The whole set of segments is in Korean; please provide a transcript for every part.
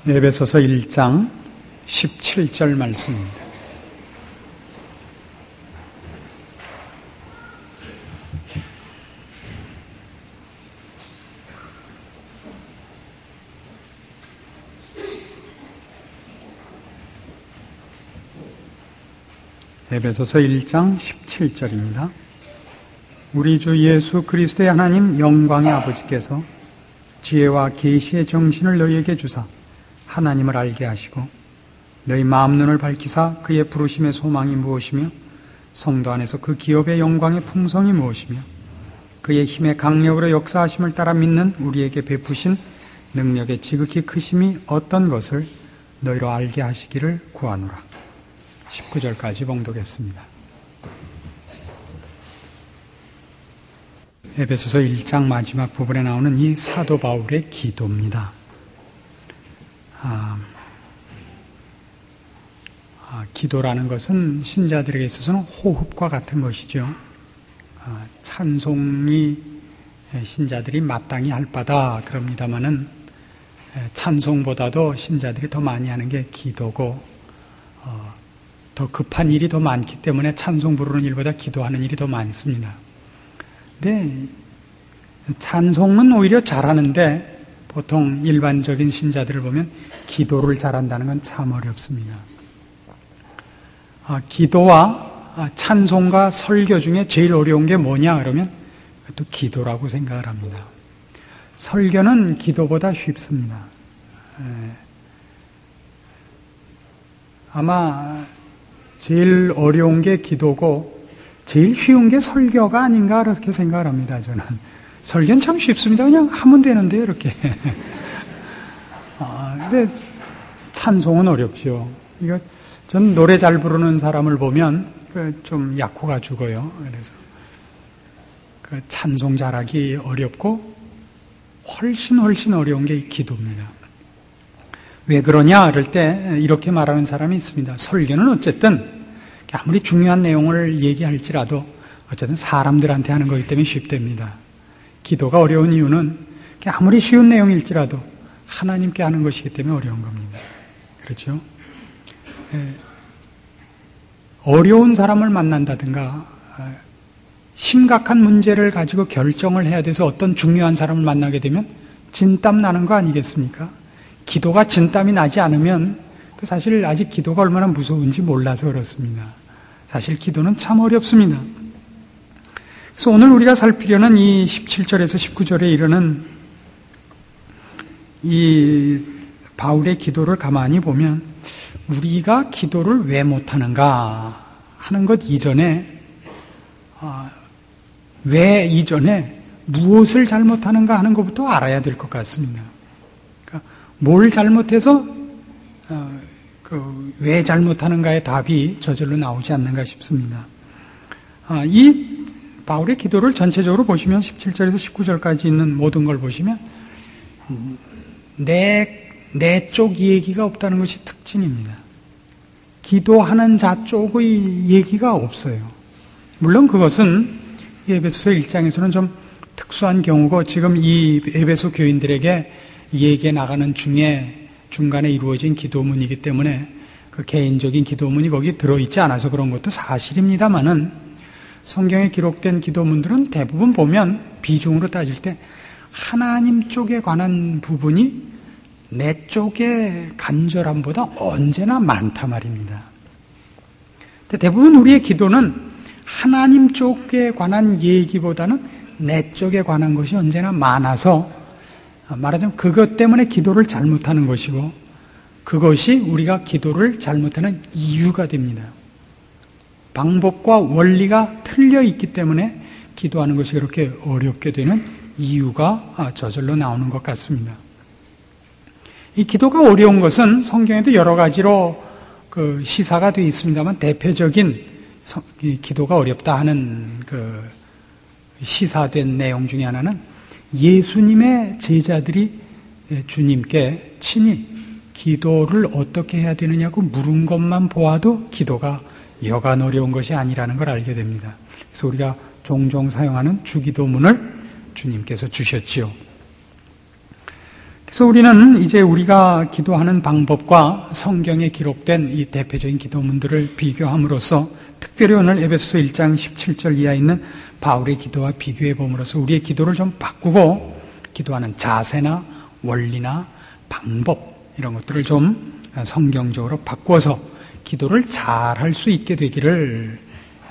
에베소서 1장 17절 말씀입니다. 에베소서 1장 17절입니다. 우리 주 예수 그리스도의 하나님 영광의 아버지께서 지혜와 계시의 정신을 너희에게 주사 하나님을 알게 하시고 너희 마음 눈을 밝히사 그의 부르심의 소망이 무엇이며 성도 안에서 그 기업의 영광의 풍성이 무엇이며 그의 힘의 강력으로 역사하심을 따라 믿는 우리에게 베푸신 능력의 지극히 크심이 어떤 것을 너희로 알게 하시기를 구하노라. 19절까지 봉독했습니다. 에베소서 1장 마지막 부분에 나오는 이 사도 바울의 기도입니다. 기도라는 것은 신자들에게 있어서는 호흡과 같은 것이죠. 찬송이 신자들이 마땅히 할 바다 그럽니다마는 찬송보다도 신자들이 더 많이 하는 게 기도고 더 급한 일이 더 많기 때문에 찬송 부르는 일보다 기도하는 일이 더 많습니다. 근데 찬송은 오히려 잘하는데 보통 일반적인 신자들을 보면 기도를 잘한다는 건 참 어렵습니다. 기도와 찬송과 설교 중에 제일 어려운 게 뭐냐 그러면 또 기도라고 생각을 합니다. 설교는 기도보다 쉽습니다. 아마 제일 어려운 게 기도고 제일 쉬운 게 설교가 아닌가 그렇게 생각을 합니다. 저는 설교는 참 쉽습니다. 그냥 하면 되는데요 이렇게. 근데 찬송은 어렵죠. 이거 전 노래 잘 부르는 사람을 보면 좀 약호가 죽어요. 그래서 그 찬송 잘하기 어렵고 훨씬 어려운 게 기도입니다. 왜 그러냐 그럴 때 이렇게 말하는 사람이 있습니다. 설교는 어쨌든 아무리 중요한 내용을 얘기할지라도 어쨌든 사람들한테 하는 거기 때문에 쉽답니다. 기도가 어려운 이유는 아무리 쉬운 내용일지라도 하나님께 하는 것이기 때문에 어려운 겁니다. 그렇죠? 어려운 사람을 만난다든가 심각한 문제를 가지고 결정을 해야 돼서 어떤 중요한 사람을 만나게 되면 진땀 나는 거 아니겠습니까? 기도가 진땀이 나지 않으면 사실 아직 기도가 얼마나 무서운지 몰라서 그렇습니다. 사실 기도는 참 어렵습니다. 그래서 오늘 우리가 살피려는 이 17절에서 19절에 이르는 이 바울의 기도를 가만히 보면 우리가 기도를 왜 못하는가 하는 것 이전에 왜 이전에 무엇을 잘못하는가 하는 것부터 알아야 될 것 같습니다. 그러니까 뭘 잘못해서 왜 잘못하는가의 답이 저절로 나오지 않는가 싶습니다. 이 바울의 기도를 전체적으로 보시면 17절에서 19절까지 있는 모든 걸 보시면 내 쪽 얘기가 없다는 것이 특징입니다. 기도하는 자 쪽의 얘기가 없어요. 물론 그것은 에베소서 1장에서는 좀 특수한 경우고 지금 이 에베소 교인들에게 얘기해 나가는 중에 중간에 이루어진 기도문이기 때문에 그 개인적인 기도문이 거기 들어있지 않아서 그런 것도 사실입니다만은 성경에 기록된 기도문들은 대부분 보면 비중으로 따질 때 하나님 쪽에 관한 부분이 내 쪽의 간절함보다 언제나 많다 말입니다. 근데 대부분 우리의 기도는 하나님 쪽에 관한 얘기보다는 내 쪽에 관한 것이 언제나 많아서 말하자면 그것 때문에 기도를 잘못하는 것이고 그것이 우리가 기도를 잘못하는 이유가 됩니다. 방법과 원리가 틀려 있기 때문에 기도하는 것이 그렇게 어렵게 되는 이유가 저절로 나오는 것 같습니다. 이 기도가 어려운 것은 성경에도 여러 가지로 시사가 되어 있습니다만 대표적인 기도가 어렵다 하는 시사된 내용 중에 하나는 예수님의 제자들이 주님께 친히 기도를 어떻게 해야 되느냐고 물은 것만 보아도 기도가 여간 어려운 것이 아니라는 걸 알게 됩니다. 그래서 우리가 종종 사용하는 주기도문을 주님께서 주셨지요. 그래서 우리는 이제 우리가 기도하는 방법과 성경에 기록된 이 대표적인 기도문들을 비교함으로써 특별히 오늘 에베소서 1장 17절 이하에 있는 바울의 기도와 비교해 봄으로써 우리의 기도를 좀 바꾸고 기도하는 자세나 원리나 방법 이런 것들을 좀 성경적으로 바꾸어서 기도를 잘 할 수 있게 되기를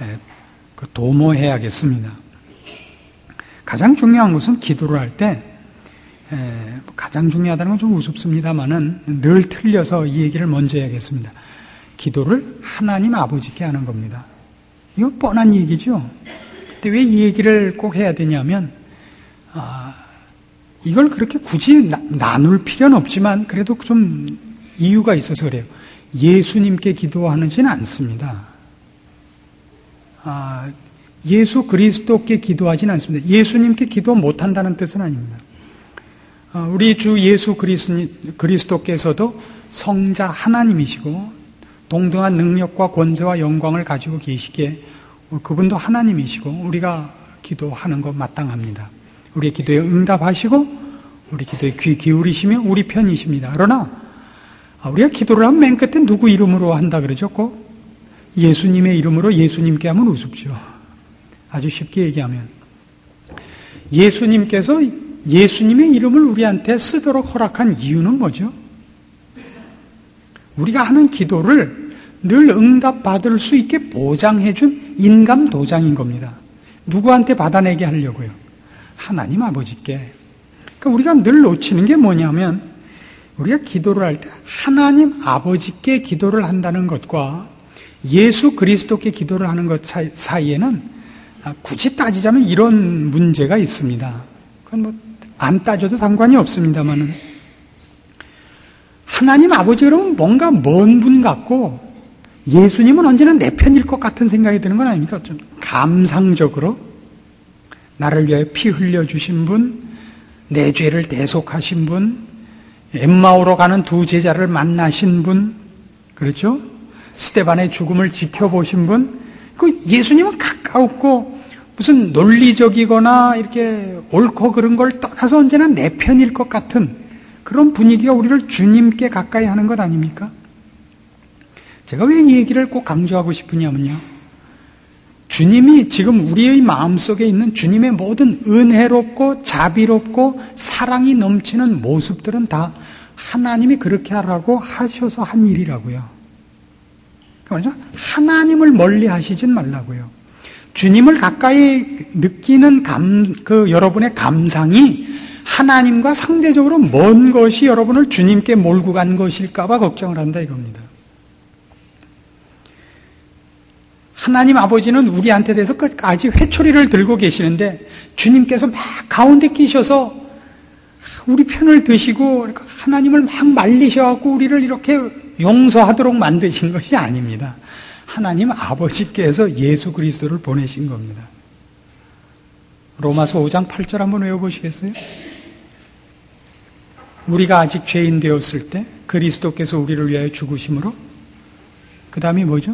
도모해야겠습니다. 가장 중요한 것은 기도를 할 때 가장 중요하다는 건 좀 우습습니다만은 늘 틀려서 이 얘기를 먼저 해야겠습니다. 기도를 하나님 아버지께 하는 겁니다. 이거 뻔한 얘기죠. 근데 왜 이 얘기를 꼭 해야 되냐면 이걸 그렇게 굳이 나눌 필요는 없지만 그래도 좀 이유가 있어서 그래요. 예수님께 기도하지는 않습니다. 예수 그리스도께 기도하지는 않습니다. 예수님께 기도 못한다는 뜻은 아닙니다. 우리 주 예수 그리스도께서도 성자 하나님이시고 동등한 능력과 권세와 영광을 가지고 계시기에 그분도 하나님이시고 우리가 기도하는 것 마땅합니다. 우리의 기도에 응답하시고 우리 기도에 귀 기울이시며 우리 편이십니다. 그러나 우리가 기도를 하면 맨 끝에 누구 이름으로 한다 그러죠? 꼭 예수님의 이름으로 예수님께 하면 우습죠. 아주 쉽게 얘기하면 예수님께서 예수님의 이름을 우리한테 쓰도록 허락한 이유는 뭐죠? 우리가 하는 기도를 늘 응답받을 수 있게 보장해준 인감도장인 겁니다. 누구한테 받아내게 하려고요? 하나님 아버지께. 그러니까 우리가 늘 놓치는 게 뭐냐면 우리가 기도를 할 때 하나님 아버지께 기도를 한다는 것과 예수 그리스도께 기도를 하는 것 사이에는 굳이 따지자면 이런 문제가 있습니다. 그건 안 따져도 상관이 없습니다만은 하나님 아버지 그러면 뭔가 먼 분 같고 예수님은 언제나 내 편일 것 같은 생각이 드는 건 아닙니까? 좀 감상적으로 나를 위하여 피 흘려주신 분, 내 죄를 대속하신 분, 엠마오로 가는 두 제자를 만나신 분, 그렇죠? 스데반의 죽음을 지켜보신 분, 그 예수님은 가까웠고 무슨 논리적이거나 이렇게 옳고 그른 걸 떠나서 언제나 내 편일 것 같은 그런 분위기가 우리를 주님께 가까이 하는 것 아닙니까? 제가 왜 이 얘기를 꼭 강조하고 싶으냐면요. 주님이 지금 우리의 마음속에 있는 주님의 모든 은혜롭고 자비롭고 사랑이 넘치는 모습들은 다 하나님이 그렇게 하라고 하셔서 한 일이라고요. 그러니까 하나님을 멀리 하시진 말라고요. 주님을 가까이 느끼는 여러분의 감상이 하나님과 상대적으로 먼 것이 여러분을 주님께 몰고 간 것일까봐 걱정을 한다 이겁니다. 하나님 아버지는 우리한테 대해서 끝까지 회초리를 들고 계시는데 주님께서 막 가운데 끼셔서 우리 편을 드시고 하나님을 막 말리셔갖고 우리를 이렇게 용서하도록 만드신 것이 아닙니다. 하나님 아버지께서 예수 그리스도를 보내신 겁니다. 로마서 5장 8절 한번 외워보시겠어요? 우리가 아직 죄인 되었을 때 그리스도께서 우리를 위하여 죽으심으로 그 다음이 뭐죠?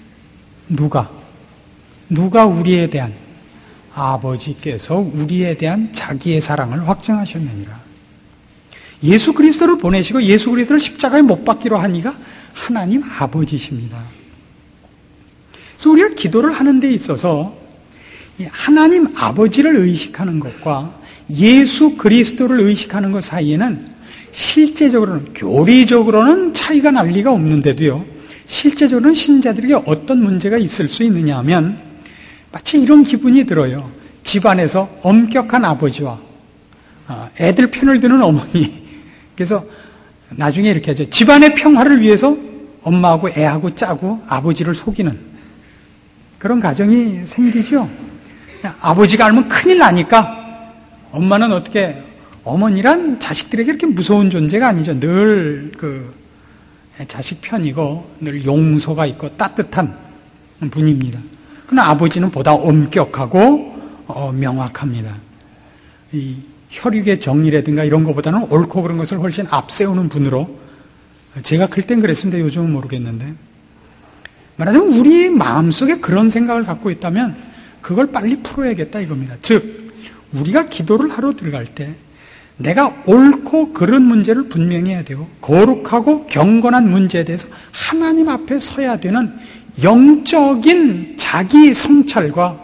누가 우리에 대한 아버지께서 우리에 대한 자기의 사랑을 확증하셨느니라. 예수 그리스도를 보내시고 예수 그리스도를 십자가에 못 박기로 한 이가 하나님 아버지십니다. 그래서 우리가 기도를 하는 데 있어서 하나님 아버지를 의식하는 것과 예수 그리스도를 의식하는 것 사이에는 실제적으로는 교리적으로는 차이가 날 리가 없는데도요. 실제적으로는 신자들에게 어떤 문제가 있을 수 있느냐 하면 마치 이런 기분이 들어요. 집안에서 엄격한 아버지와 애들 편을 드는 어머니. 그래서 나중에 이렇게 하죠. 집안의 평화를 위해서 엄마하고 애하고 짜고 아버지를 속이는 그런 가정이 생기죠. 아버지가 알면 큰일 나니까 엄마는 어떻게 어머니란 자식들에게 이렇게 무서운 존재가 아니죠. 늘 자식 편이고 늘 용서가 있고 따뜻한 분입니다. 그러나 아버지는 보다 엄격하고 명확합니다. 이 혈육의 정의라든가 이런 것보다는 옳고 그런 것을 훨씬 앞세우는 분으로 제가 클 땐 그랬습니다. 요즘은 모르겠는데 말하자면 우리 마음속에 그런 생각을 갖고 있다면 그걸 빨리 풀어야겠다 이겁니다. 즉 우리가 기도를 하러 들어갈 때 내가 옳고 그른 문제를 분명히 해야 되고 거룩하고 경건한 문제에 대해서 하나님 앞에 서야 되는 영적인 자기 성찰과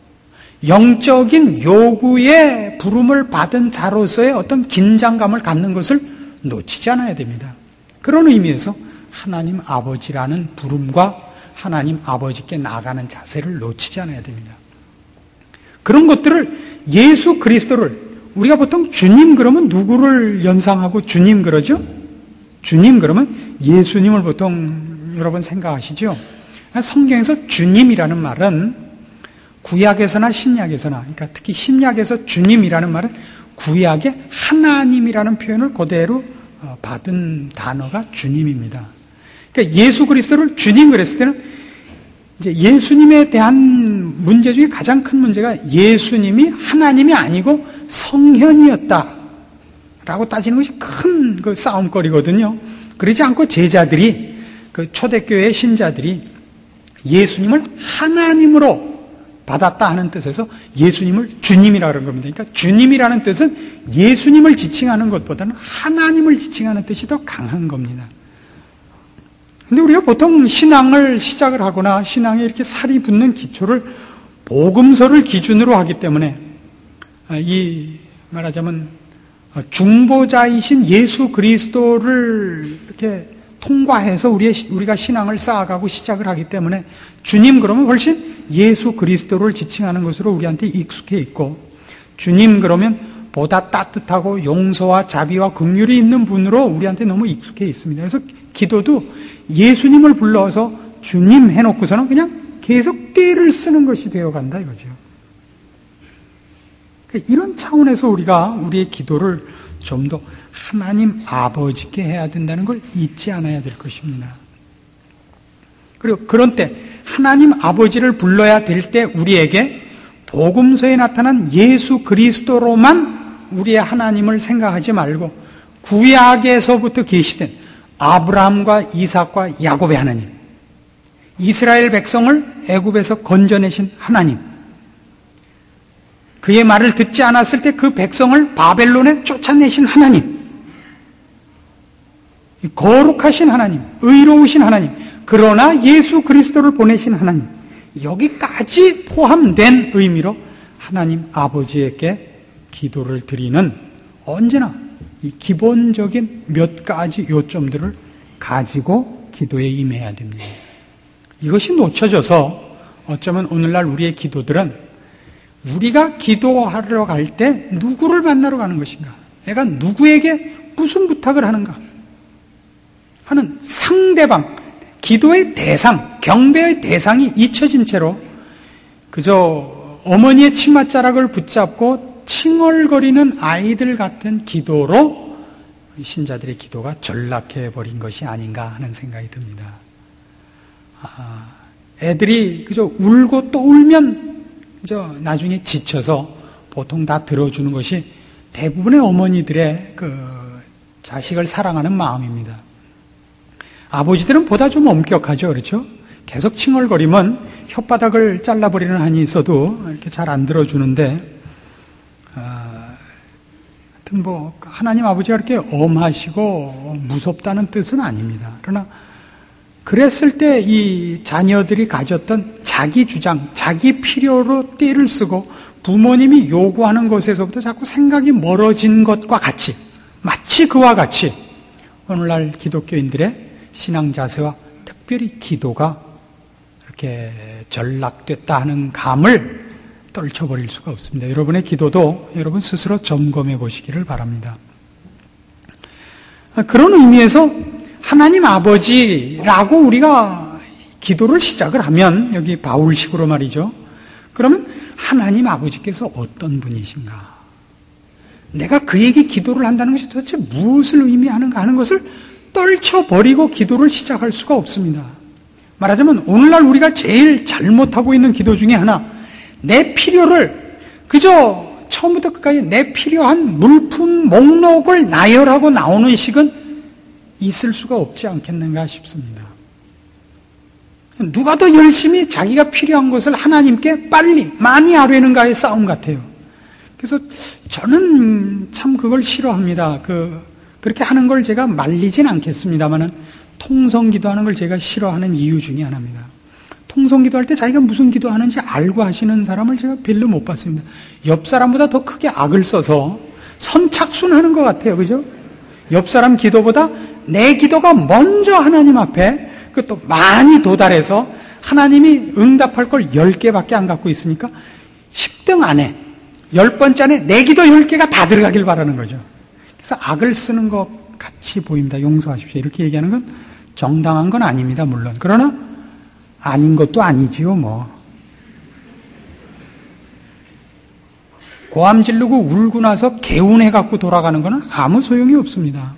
영적인 요구에 부름을 받은 자로서의 어떤 긴장감을 갖는 것을 놓치지 않아야 됩니다. 그런 의미에서 하나님 아버지라는 부름과 하나님 아버지께 나아가는 자세를 놓치지 않아야 됩니다. 그런 것들을 예수 그리스도를 우리가 보통 주님 그러면 누구를 연상하고 주님 그러죠? 주님 그러면 예수님을 보통 여러분 생각하시죠? 성경에서 주님이라는 말은 구약에서나 신약에서나, 그러니까 특히 신약에서 주님이라는 말은 구약의 하나님이라는 표현을 그대로 받은 단어가 주님입니다. 그러니까 예수 그리스도를 주님 그랬을 때는 이제 예수님에 대한 문제 중에 가장 큰 문제가 예수님이 하나님이 아니고 성현이었다라고 따지는 것이 큰 그 싸움거리거든요. 그러지 않고 제자들이, 그 초대교회 신자들이 예수님을 하나님으로 받았다 하는 뜻에서 예수님을 주님이라고 하는 겁니다. 그러니까 주님이라는 뜻은 예수님을 지칭하는 것보다는 하나님을 지칭하는 뜻이 더 강한 겁니다. 근데 우리가 보통 신앙을 시작을 하거나 신앙에 이렇게 살이 붙는 기초를 복음서를 기준으로 하기 때문에 이 말하자면 중보자이신 예수 그리스도를 이렇게 통과해서 우리가 신앙을 쌓아가고 시작을 하기 때문에 주님 그러면 훨씬 예수 그리스도를 지칭하는 것으로 우리한테 익숙해 있고, 주님 그러면 보다 따뜻하고 용서와 자비와 긍휼이 있는 분으로 우리한테 너무 익숙해 있습니다. 그래서 기도도 예수님을 불러서 주님 해놓고서는 그냥 계속 떼를 쓰는 것이 되어간다 이거죠. 이런 차원에서 우리가 우리의 기도를 좀 더 하나님 아버지께 해야 된다는 걸 잊지 않아야 될 것입니다. 그리고 그런 때 하나님 아버지를 불러야 될 때 우리에게 복음서에 나타난 예수 그리스도로만 우리의 하나님을 생각하지 말고 구약에서부터 계시된 아브라함과 이삭과 야곱의 하나님, 이스라엘 백성을 애굽에서 건져내신 하나님, 그의 말을 듣지 않았을 때 그 백성을 바벨론에 쫓아내신 하나님, 거룩하신 하나님, 의로우신 하나님, 그러나 예수 그리스도를 보내신 하나님, 여기까지 포함된 의미로 하나님 아버지에게 기도를 드리는 언제나 이 기본적인 몇 가지 요점들을 가지고 기도에 임해야 됩니다. 이것이 놓쳐져서 어쩌면 오늘날 우리의 기도들은 우리가 기도하러 갈 때 누구를 만나러 가는 것인가? 내가 누구에게 무슨 부탁을 하는가? 하는 상대방, 기도의 대상, 경배의 대상이 잊혀진 채로 그저 어머니의 치맛자락을 붙잡고 칭얼거리는 아이들 같은 기도로 신자들의 기도가 전락해버린 것이 아닌가 하는 생각이 듭니다. 애들이 그저 울고 또 울면 그저 나중에 지쳐서 보통 다 들어주는 것이 대부분의 어머니들의 그 자식을 사랑하는 마음입니다. 아버지들은 보다 좀 엄격하죠, 그렇죠? 계속 칭얼거리면 혓바닥을 잘라버리는 한이 있어도 이렇게 잘 안 들어주는데, 하여튼 뭐 하나님 아버지가 이렇게 엄하시고 무섭다는 뜻은 아닙니다. 그러나 그랬을 때 이 자녀들이 가졌던 자기 주장, 자기 필요로 떼를 쓰고 부모님이 요구하는 것에서부터 자꾸 생각이 멀어진 것과 같이, 마치 그와 같이 오늘날 기독교인들의 신앙 자세와 특별히 기도가 이렇게 전락됐다 하는 감을 떨쳐버릴 수가 없습니다. 여러분의 기도도 여러분 스스로 점검해 보시기를 바랍니다. 그런 의미에서 하나님 아버지라고 우리가 기도를 시작을 하면, 여기 바울식으로 말이죠. 그러면 하나님 아버지께서 어떤 분이신가? 내가 그에게 기도를 한다는 것이 도대체 무엇을 의미하는가 하는 것을 떨쳐버리고 기도를 시작할 수가 없습니다. 말하자면 오늘날 우리가 제일 잘못하고 있는 기도 중에 하나, 내 필요를 그저 처음부터 끝까지 내 필요한 물품 목록을 나열하고 나오는 식은 있을 수가 없지 않겠는가 싶습니다. 누가 더 열심히 자기가 필요한 것을 하나님께 빨리 많이 하려는가의 싸움 같아요. 그래서 저는 참 그걸 싫어합니다. 그렇게 하는 걸 제가 말리진 않겠습니다만은 통성 기도하는 걸 제가 싫어하는 이유 중에 하나입니다. 통성 기도할 때 자기가 무슨 기도하는지 알고 하시는 사람을 제가 별로 못 봤습니다. 옆 사람보다 더 크게 악을 써서 선착순하는 것 같아요. 그죠? 옆 사람 기도보다 내 기도가 먼저 하나님 앞에 그것도 많이 도달해서 하나님이 응답할 걸 10개밖에 안 갖고 있으니까 10등 안에 10번째 안에 내 기도 10개가 다 들어가길 바라는 거죠. 그래서 악을 쓰는 것 같이 보입니다. 용서하십시오. 이렇게 얘기하는 건 정당한 건 아닙니다. 물론. 그러나 아닌 것도 아니지요. 고함 지르고 울고 나서 개운해갖고 돌아가는 것은 아무 소용이 없습니다.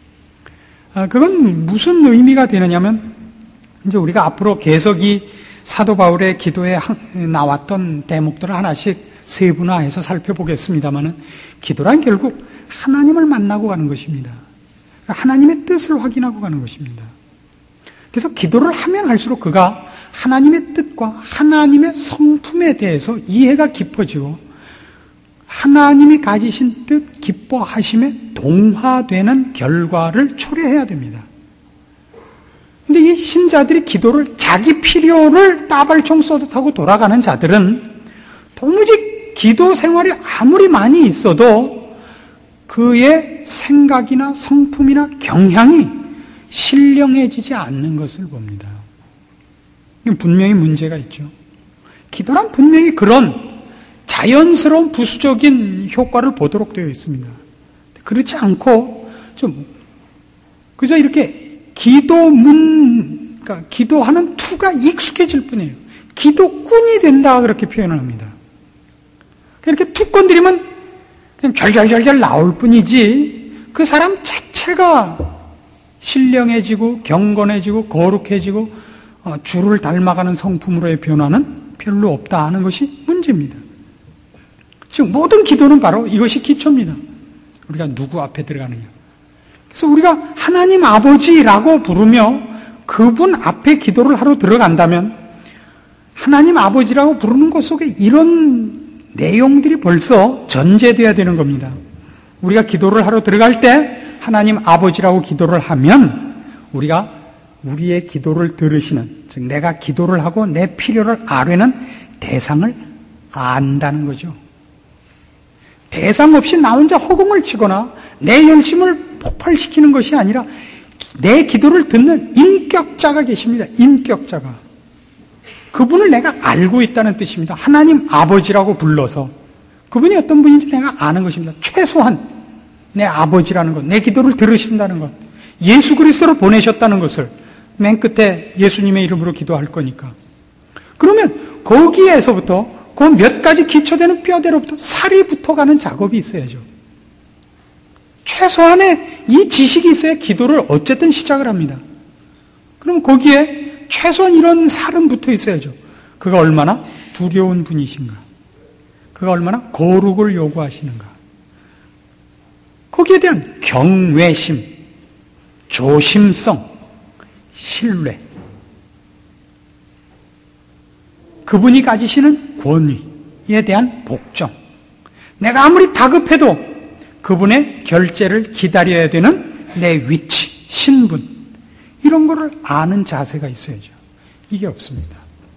그건 무슨 의미가 되느냐면 이제 우리가 앞으로 계속이 사도 바울의 기도에 나왔던 대목들을 하나씩 세분화해서 살펴보겠습니다만은 기도란 결국 하나님을 만나고 가는 것입니다. 하나님의 뜻을 확인하고 가는 것입니다. 그래서 기도를 하면 할수록 그가 하나님의 뜻과 하나님의 성품에 대해서 이해가 깊어지고 하나님이 가지신 뜻, 기뻐하심에 동화되는 결과를 초래해야 됩니다. 근데 이 신자들이 기도를 자기 필요를 따발총 쏘듯하고 돌아가는 자들은 도무지 기도 생활이 아무리 많이 있어도 그의 생각이나 성품이나 경향이 신령해지지 않는 것을 봅니다. 분명히 문제가 있죠. 기도란 분명히 그런 자연스러운 부수적인 효과를 보도록 되어 있습니다. 그렇지 않고 그저 이렇게 그러니까 기도하는 투가 익숙해질 뿐이에요. 기도꾼이 된다 그렇게 표현을 합니다. 이렇게 툭 건드리면 그냥 절절절절 나올 뿐이지 그 사람 자체가 신령해지고 경건해지고 거룩해지고 주를 닮아가는 성품으로의 변화는 별로 없다 하는 것이 문제입니다. 즉 모든 기도는 바로 이것이 기초입니다. 우리가 누구 앞에 들어가느냐. 그래서 우리가 하나님 아버지라고 부르며 그분 앞에 기도를 하러 들어간다면 하나님 아버지라고 부르는 것 속에 이런 내용들이 벌써 전제되어야 되는 겁니다. 우리가 기도를 하러 들어갈 때 하나님 아버지라고 기도를 하면 우리가 우리의 기도를 들으시는, 즉 내가 기도를 하고 내 필요를 아뢰는 대상을 안다는 거죠. 대상 없이 나 혼자 허공을 치거나 내 열심을 폭발시키는 것이 아니라 내 기도를 듣는 인격자가 계십니다. 인격자가. 그분을 내가 알고 있다는 뜻입니다. 하나님 아버지라고 불러서 그분이 어떤 분인지 내가 아는 것입니다. 최소한 내 아버지라는 것, 내 기도를 들으신다는 것, 예수 그리스도를 보내셨다는 것을 맨 끝에 예수님의 이름으로 기도할 거니까. 그러면 거기에서부터 그 몇 가지 기초되는 뼈대로부터 살이 붙어가는 작업이 있어야죠. 최소한의 이 지식이 있어야 기도를 어쨌든 시작을 합니다. 그럼 거기에 최소한 이런 살은 붙어 있어야죠. 그가 얼마나 두려운 분이신가, 그가 얼마나 거룩을 요구하시는가, 거기에 대한 경외심, 조심성, 신뢰, 그분이 가지시는 권위에 대한 복종, 내가 아무리 다급해도 그분의 결재를 기다려야 되는 내 위치, 신분, 이런 거를 아는 자세가 있어야죠. 이게 없습니다.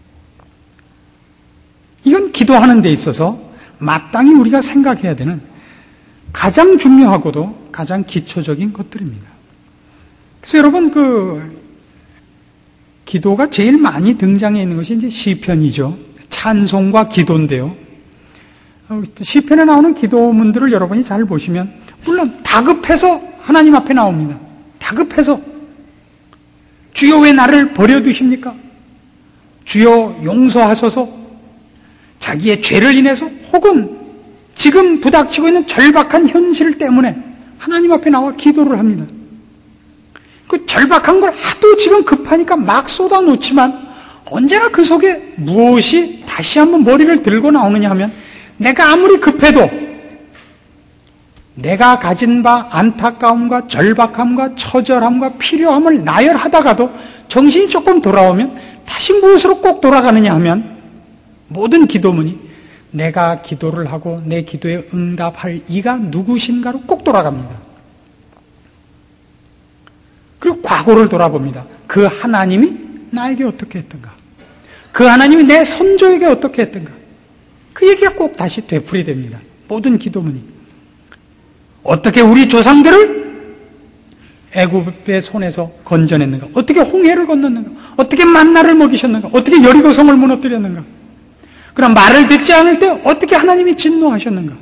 이건 기도하는 데 있어서 마땅히 우리가 생각해야 되는 가장 중요하고도 가장 기초적인 것들입니다. 그래서 여러분 기도가 제일 많이 등장해 있는 것이 이제 시편이죠. 찬송과 기도인데요. 시편에 나오는 기도문들을 여러분이 잘 보시면 물론 다급해서 하나님 앞에 나옵니다. 다급해서 주여 왜 나를 버려두십니까? 주여 용서하소서. 자기의 죄를 인해서 혹은 지금 부닥치고 있는 절박한 현실 때문에 하나님 앞에 나와 기도를 합니다. 그 절박한 걸 하도 지금 급하니까 막 쏟아놓지만 언제나 그 속에 무엇이 다시 한번 머리를 들고 나오느냐 하면 내가 아무리 급해도 내가 가진 바 안타까움과 절박함과 처절함과 필요함을 나열하다가도 정신이 조금 돌아오면 다시 무엇으로 꼭 돌아가느냐 하면 모든 기도문이 내가 기도를 하고 내 기도에 응답할 이가 누구신가로 꼭 돌아갑니다. 그리고 과거를 돌아봅니다. 그 하나님이 나에게 어떻게 했던가? 그 하나님이 내 선조에게 어떻게 했던가? 그 얘기가 꼭 다시 되풀이됩니다. 모든 기도문이. 어떻게 우리 조상들을 애굽의 손에서 건져냈는가? 어떻게 홍해를 건넜는가? 어떻게 만나를 먹이셨는가? 어떻게 여리고성을 무너뜨렸는가? 그럼 말을 듣지 않을 때 어떻게 하나님이 진노하셨는가?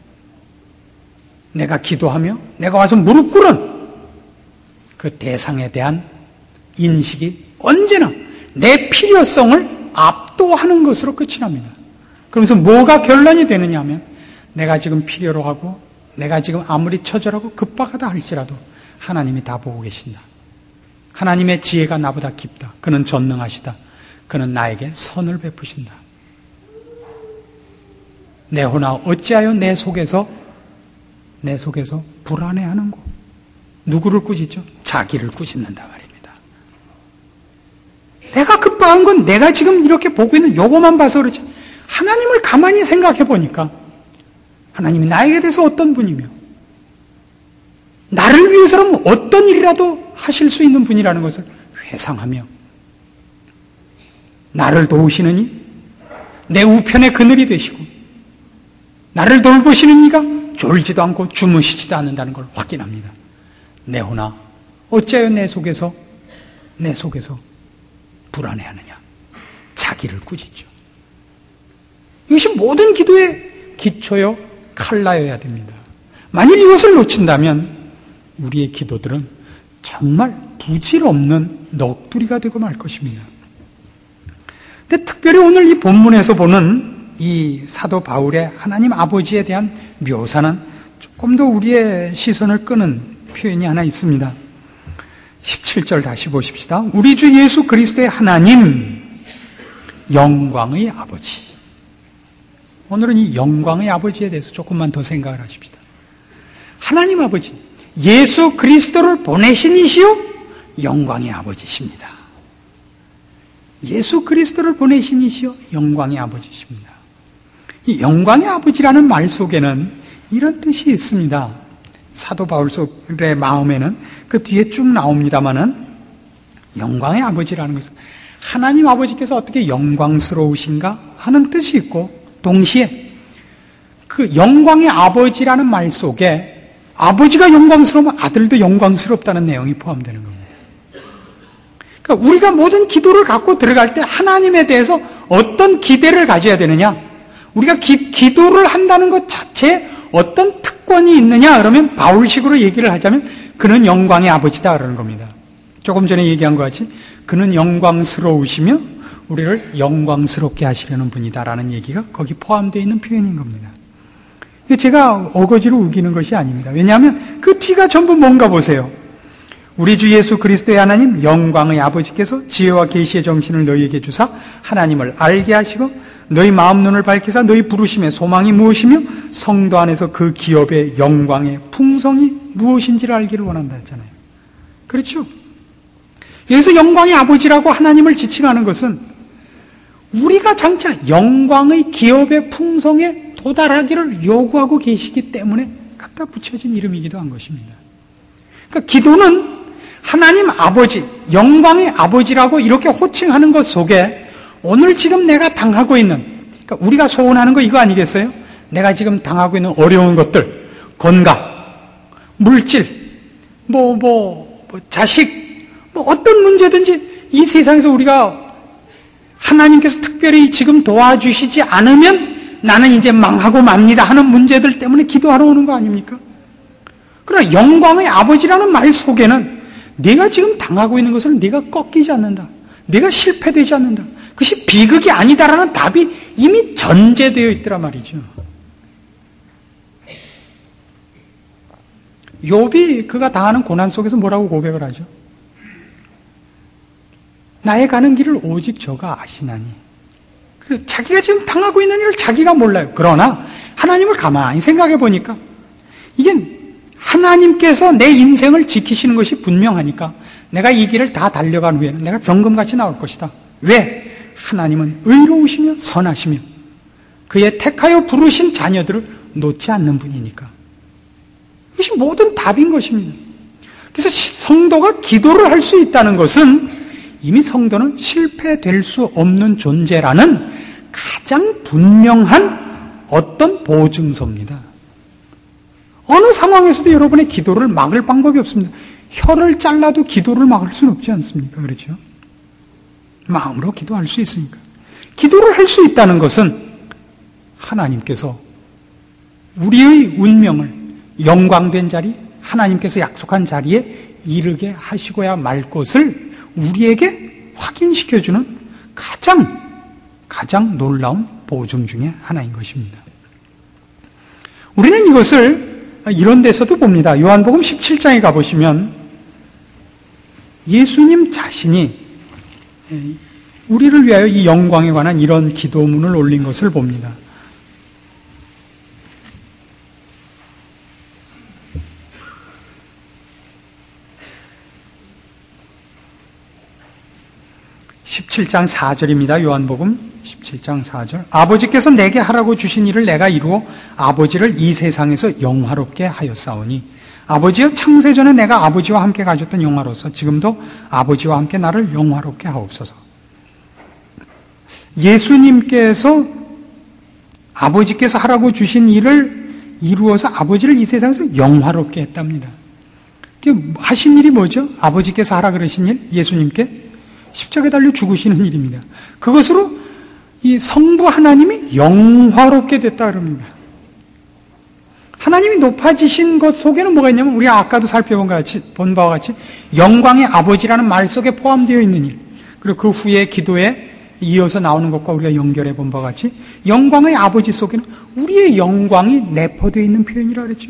내가 기도하며 내가 와서 무릎 꿇은 그 대상에 대한 인식이 언제나 내 필요성을 압도하는 것으로 끝이 납니다. 그러면서 뭐가 결론이 되느냐 하면 내가 지금 필요로 하고 내가 지금 아무리 처절하고 급박하다 할지라도 하나님이 다 보고 계신다. 하나님의 지혜가 나보다 깊다. 그는 전능하시다. 그는 나에게 선을 베푸신다. 내호나 어찌하여 내 속에서 불안해하는고? 누구를 꾸짖죠? 자기를 꾸짖는다 말입니다. 내가 급박한 건 내가 지금 이렇게 보고 있는 요거만 봐서 그렇지, 하나님을 가만히 생각해 보니까 하나님이 나에게 대해서 어떤 분이며 나를 위해서라면 어떤 일이라도 하실 수 있는 분이라는 것을 회상하며 나를 도우시느니 내 우편의 그늘이 되시고 나를 돌보시는 이가 졸지도 않고 주무시지도 않는다는 걸 확인합니다. 내호나 어찌하여 내 속에서 불안해하느냐? 자기를 꾸짖죠. 이것이 모든 기도의 기초요 칼라여야 됩니다. 만일 이것을 놓친다면 우리의 기도들은 정말 부질없는 넋두리가 되고 말 것입니다. 근데 특별히 오늘 이 본문에서 보는 이 사도 바울의 하나님 아버지에 대한 묘사는 조금 더 우리의 시선을 끄는 표현이 하나 있습니다. 17절 다시 보십시다. 우리 주 예수 그리스도의 하나님, 영광의 아버지. 오늘은 이 영광의 아버지에 대해서 조금만 더 생각을 하십시다. 하나님 아버지, 예수 그리스도를 보내신 이시요 영광의 아버지십니다. 예수 그리스도를 보내신 이시요 영광의 아버지십니다. 이 영광의 아버지라는 말 속에는 이런 뜻이 있습니다. 사도 바울의 마음에는 그 뒤에 쭉 나옵니다마는 영광의 아버지라는 것은 하나님 아버지께서 어떻게 영광스러우신가 하는 뜻이 있고, 동시에 그 영광의 아버지라는 말 속에 아버지가 영광스러우면 아들도 영광스럽다는 내용이 포함되는 겁니다. 그러니까 우리가 모든 기도를 갖고 들어갈 때 하나님에 대해서 어떤 기대를 가져야 되느냐? 우리가 기도를 한다는 것 자체에 어떤 특권이 있느냐? 그러면 바울식으로 얘기를 하자면 그는 영광의 아버지다 그러는 겁니다. 조금 전에 얘기한 것 같이 그는 영광스러우시며 우리를 영광스럽게 하시려는 분이다라는 얘기가 거기 포함되어 있는 표현인 겁니다. 제가 어거지로 우기는 것이 아닙니다. 왜냐하면 그 뒤가 전부 뭔가 보세요. 우리 주 예수 그리스도의 하나님 영광의 아버지께서 지혜와 계시의 정신을 너희에게 주사 하나님을 알게 하시고 너희 마음 눈을 밝히사 너희 부르심의 소망이 무엇이며 성도 안에서 그 기업의 영광의 풍성이 무엇인지를 알기를 원한다 했잖아요. 그렇죠? 여기서 영광의 아버지라고 하나님을 지칭하는 것은 우리가 장차 영광의 기업의 풍성에 도달하기를 요구하고 계시기 때문에 갖다 붙여진 이름이기도 한 것입니다. 그러니까 기도는 하나님 아버지, 영광의 아버지라고 이렇게 호칭하는 것 속에 오늘 지금 내가 당하고 있는, 그러니까 우리가 소원하는 거 이거 아니겠어요? 내가 지금 당하고 있는 어려운 것들, 건강, 물질, 자식, 어떤 문제든지 이 세상에서 우리가 하나님께서 특별히 지금 도와주시지 않으면 나는 이제 망하고 맙니다 하는 문제들 때문에 기도하러 오는 거 아닙니까? 그러나 영광의 아버지라는 말 속에는 네가 지금 당하고 있는 것을 네가 꺾이지 않는다. 네가 실패되지 않는다. 그것이 비극이 아니다라는 답이 이미 전제되어 있더라 말이죠. 욥이 그가 당하는 고난 속에서 뭐라고 고백을 하죠? 나의 가는 길을 오직 저가 아시나니. 자기가 지금 당하고 있는 일을 자기가 몰라요. 그러나 하나님을 가만히 생각해 보니까 이게 하나님께서 내 인생을 지키시는 것이 분명하니까 내가 이 길을 다 달려간 후에는 내가 경금같이 나올 것이다. 왜? 하나님은 의로우시며 선하시며 그의 택하여 부르신 자녀들을 놓지 않는 분이니까. 이것이 모든 답인 것입니다. 그래서 성도가 기도를 할 수 있다는 것은 이미 성도는 실패될 수 없는 존재라는 가장 분명한 어떤 보증서입니다. 어느 상황에서도 여러분의 기도를 막을 방법이 없습니다. 혀를 잘라도 기도를 막을 수는 없지 않습니까? 그렇죠? 마음으로 기도할 수 있으니까. 기도를 할 수 있다는 것은 하나님께서 우리의 운명을 영광된 자리, 하나님께서 약속한 자리에 이르게 하시고야 말 것을 우리에게 확인시켜주는 가장 놀라운 보증 중에 하나인 것입니다. 우리는 이것을 이런 데서도 봅니다. 요한복음 17장에 가보시면 예수님 자신이 우리를 위하여 이 영광에 관한 이런 기도문을 올린 것을 봅니다. (17장 4절입니다) 요한복음 17장 4절. 아버지께서 내게 하라고 주신 일을 내가 이루어 아버지를 이 세상에서 영화롭게 하였사오니 아버지여 창세전에 내가 아버지와 함께 가졌던 영화로서 지금도 아버지와 함께 나를 영화롭게 하옵소서. 예수님께서 아버지께서 하라고 주신 일을 이루어서 아버지를 이 세상에서 영화롭게 했답니다. 하신 일이 뭐죠? 아버지께서 하라 그러신 일, 예수님께 십자가에 달려 죽으시는 일입니다. 그것으로 이 성부 하나님이 영화롭게 됐다 그럽니다. 하나님이 높아지신 것 속에는 뭐가 있냐면 우리가 아까도 본 바와 같이 영광의 아버지라는 말 속에 포함되어 있는 일, 그리고 그 후에 기도에 이어서 나오는 것과 우리가 연결해 본 바와 같이 영광의 아버지 속에는 우리의 영광이 내포되어 있는 표현이라 그랬죠.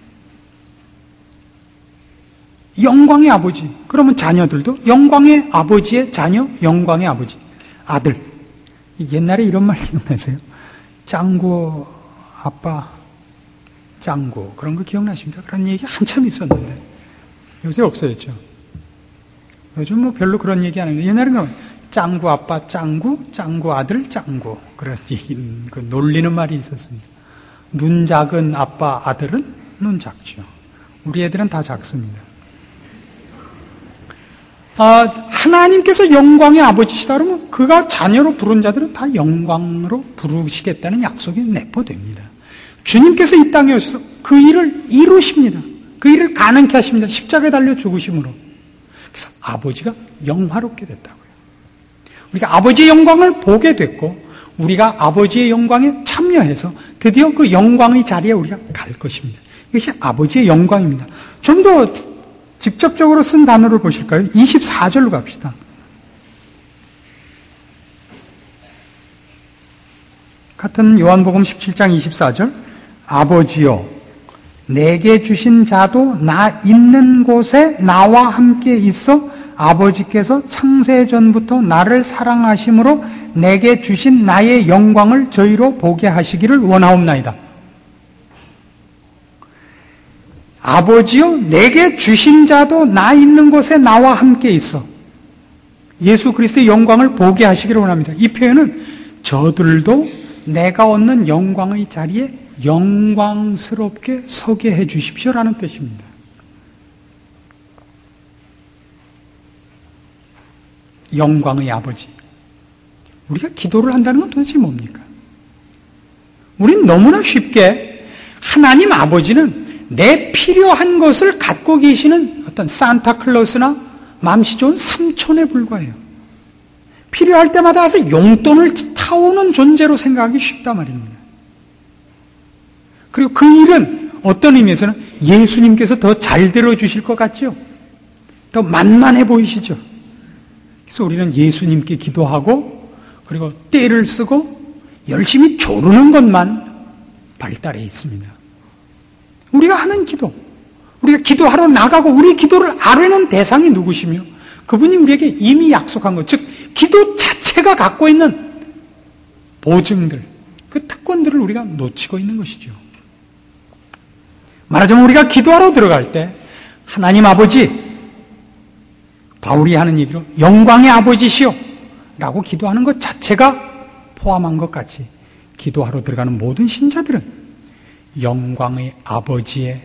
영광의 아버지. 그러면 자녀들도 영광의 아버지의 자녀, 영광의 아버지, 아들. 옛날에 이런 말 기억나세요? 짱구 아빠, 짱구. 그런 거 기억나십니까? 그런 얘기 한참 있었는데 요새 없어졌죠. 요즘 뭐 별로 그런 얘기 안 해요. 옛날에는 짱구 아빠, 짱구, 짱구 아들, 짱구. 그런 얘기, 그 놀리는 말이 있었습니다. 눈 작은 아빠, 아들은 눈 작죠. 우리 애들은 다 작습니다. 하나님께서 영광의 아버지시다 그러면 그가 자녀로 부른 자들은 다 영광으로 부르시겠다는 약속이 내포됩니다. 주님께서 이 땅에 오셔서 그 일을 이루십니다. 그 일을 가능케 하십니다. 십자가에 달려 죽으심으로. 그래서 아버지가 영화롭게 됐다고요. 우리가 아버지의 영광을 보게 됐고 우리가 아버지의 영광에 참여해서 드디어 그 영광의 자리에 우리가 갈 것입니다. 이것이 아버지의 영광입니다. 좀 더 직접적으로 쓴 단어를 보실까요? 24절로 갑시다. 같은 요한복음 17장 24절. 아버지여 내게 주신 자도 나 있는 곳에 나와 함께 있어 아버지께서 창세전부터 나를 사랑하심으로 내게 주신 나의 영광을 저희로 보게 하시기를 원하옵나이다. 아버지여 내게 주신 자도 나 있는 곳에 나와 함께 있어 예수 그리스도의 영광을 보게 하시기를 원합니다. 이 표현은 저들도 내가 얻는 영광의 자리에 영광스럽게 서게 해 주십시오라는 뜻입니다. 영광의 아버지. 우리가 기도를 한다는 건 도대체 뭡니까? 우리는 너무나 쉽게 하나님 아버지는 내 필요한 것을 갖고 계시는 어떤 산타클로스나 맘씨 좋은 삼촌에 불과해요. 필요할 때마다 와서 용돈을 타오는 존재로 생각하기 쉽단 말입니다. 그리고 그 일은 어떤 의미에서는 예수님께서 더 잘 들어주실 것 같죠? 더 만만해 보이시죠? 그래서 우리는 예수님께 기도하고 그리고 때를 쓰고 열심히 조르는 것만 발달해 있습니다. 우리가 하는 기도, 우리가 기도하러 나가고 우리 기도를 아뢰는 대상이 누구시며 그분이 우리에게 이미 약속한 것, 즉 기도 자체가 갖고 있는 보증들, 그 특권들을 우리가 놓치고 있는 것이죠. 말하자면 우리가 기도하러 들어갈 때 하나님 아버지, 바울이 하는 얘기로 영광의 아버지시오 라고 기도하는 것 자체가 포함한 것 같이 기도하러 들어가는 모든 신자들은 영광의 아버지의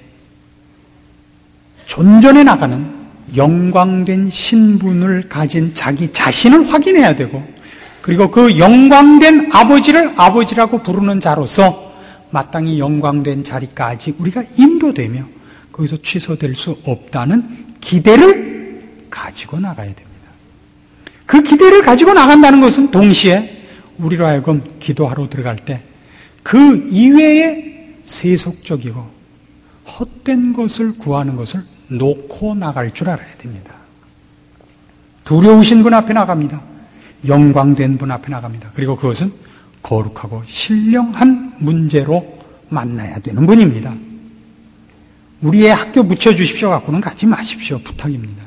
존전해 나가는 영광된 신분을 가진 자기 자신을 확인해야 되고, 그리고 그 영광된 아버지를 아버지라고 부르는 자로서 마땅히 영광된 자리까지 우리가 인도되며 거기서 취소될 수 없다는 기대를 가지고 나가야 됩니다. 그 기대를 가지고 나간다는 것은 동시에 우리로 하여금 기도하러 들어갈 때 그 이외에 세속적이고 헛된 것을 구하는 것을 놓고 나갈 줄 알아야 됩니다. 두려우신 분 앞에 나갑니다. 영광된 분 앞에 나갑니다. 그리고 그것은 거룩하고 신령한 문제로 만나야 되는 분입니다. 우리의 학교 붙여주십시오 갖고는 가지 마십시오. 부탁입니다.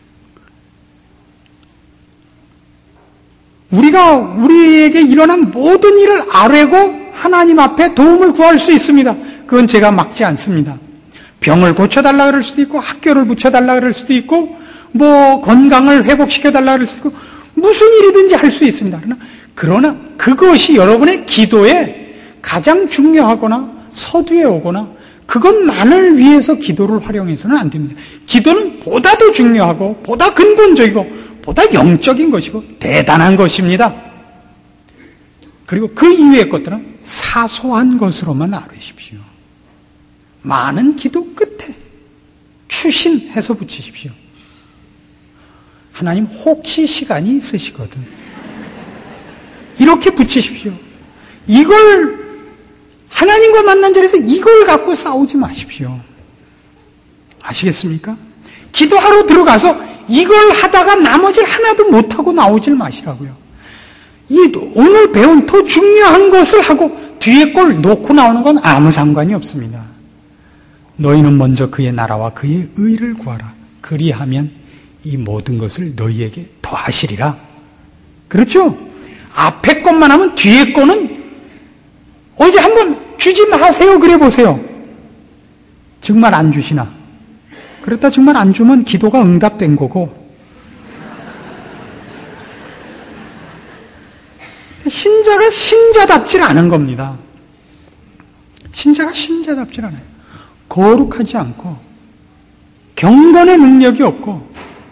우리가 우리에게 일어난 모든 일을 아뢰고 하나님 앞에 도움을 구할 수 있습니다. 그건 제가 막지 않습니다. 병을 고쳐달라 그럴 수도 있고, 학교를 붙여달라 그럴 수도 있고, 건강을 회복시켜달라 그럴 수도 있고, 무슨 일이든지 할 수 있습니다. 그러나 그것이 여러분의 기도에 가장 중요하거나 서두에 오거나 그것만을 위해서 기도를 활용해서는 안 됩니다. 기도는 보다 더 중요하고 보다 근본적이고 보다 영적인 것이고 대단한 것입니다. 그리고 그 이외의 것들은 사소한 것으로만 아뢰십시오. 많은 기도 끝에 추신해서 붙이십시오. 하나님 혹시 시간이 있으시거든 이렇게 붙이십시오. 이걸 하나님과 만난 자리에서 이걸 갖고 싸우지 마십시오. 아시겠습니까? 기도하러 들어가서 이걸 하다가 나머지를 하나도 못하고 나오질 마시라고요. 오늘 배운 더 중요한 것을 하고 뒤에 걸 놓고 나오는 건 아무 상관이 없습니다. 너희는 먼저 그의 나라와 그의 의를 구하라. 그리하면 이 모든 것을 너희에게 더하시리라. 그렇죠? 앞에 것만 하면 뒤에 거는 어디 한번 주지 마세요. 그래 보세요. 정말 안 주시나? 그랬다 정말 안 주면 기도가 응답된 거고, 신자가 신자답질 않은 겁니다. 신자가 신자답질 않아요. 거룩하지 않고 경건의 능력이 없고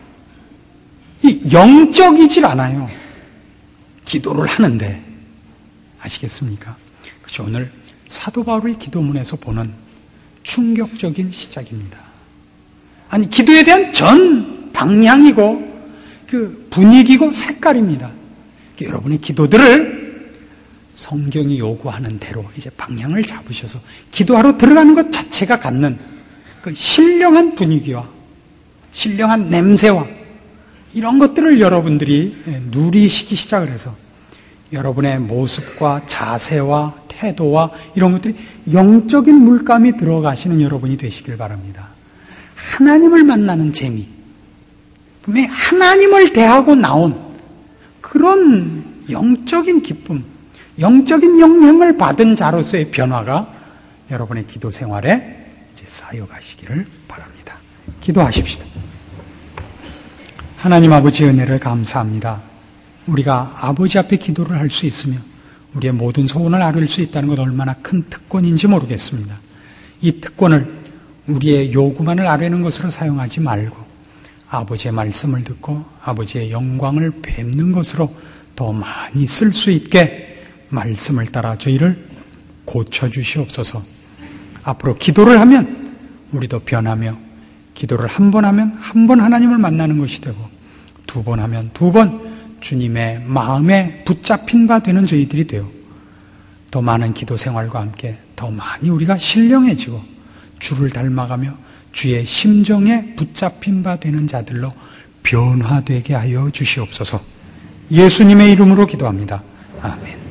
영적이질 않아요. 기도를 하는데. 아시겠습니까? 그래서 오늘 사도 바울의 기도문에서 보는 충격적인 시작입니다. 아니, 기도에 대한 전 방향이고 그 분위기고 색깔입니다. 여러분의 기도들을 성경이 요구하는 대로 이제 방향을 잡으셔서 기도하러 들어가는 것 자체가 갖는 그 신령한 분위기와 신령한 냄새와 이런 것들을 여러분들이 누리시기 시작을 해서 여러분의 모습과 자세와 태도와 이런 것들이 영적인 물감이 들어가시는 여러분이 되시길 바랍니다. 하나님을 만나는 재미, 분명히 하나님을 대하고 나온 그런 영적인 기쁨, 영적인 영향을 받은 자로서의 변화가 여러분의 기도 생활에 이제 쌓여가시기를 바랍니다. 기도하십시다. 하나님 아버지의 은혜를 감사합니다. 우리가 아버지 앞에 기도를 할 수 있으며 우리의 모든 소원을 아뢰을 수 있다는 것 얼마나 큰 특권인지 모르겠습니다. 이 특권을 우리의 요구만을 아뢰는 것으로 사용하지 말고 아버지의 말씀을 듣고 아버지의 영광을 뵙는 것으로 더 많이 쓸 수 있게 말씀을 따라 저희를 고쳐주시옵소서. 앞으로 기도를 하면 우리도 변하며, 기도를 한 번 하면 한 번 하나님을 만나는 것이 되고, 두 번 하면 두 번 주님의 마음에 붙잡힌 바 되는 저희들이 되어 더 많은 기도 생활과 함께 더 많이 우리가 신령해지고 주를 닮아가며 주의 심정에 붙잡힌 바 되는 자들로 변화되게 하여 주시옵소서. 예수님의 이름으로 기도합니다. 아멘.